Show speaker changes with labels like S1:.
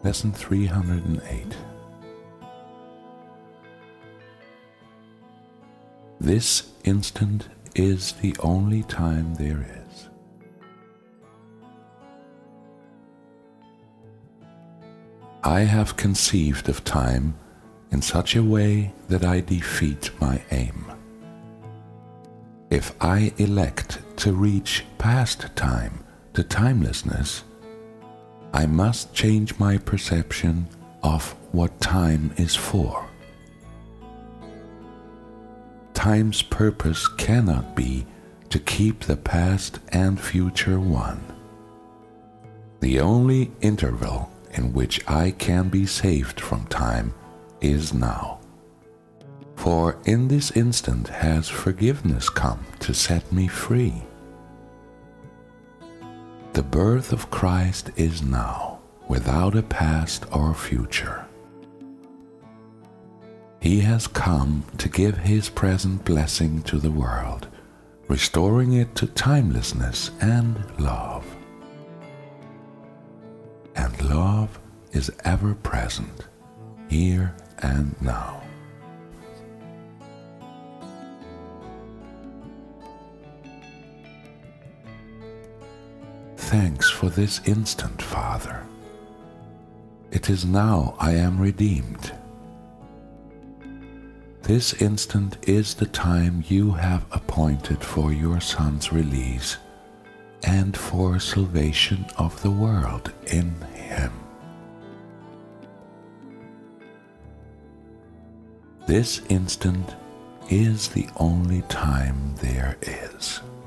S1: Lesson 308. This instant is the only time there is. I have conceived of time in such a way that I defeat my aim. If I elect to reach past time to timelessness, I must change my perception of what time is for. Time's purpose cannot be to keep the past and future one. The only interval in which I can be saved from time is now. For in this instant has forgiveness come to set me free. The birth of Christ is now, without a past or future. He has come to give his present blessing to the world, restoring it to timelessness and love. And love is ever present, here and now. Thanks for this instant, Father. It is now I am redeemed. This instant is the time you have appointed for your Son's release and for salvation of the world in him. This instant is the only time there is.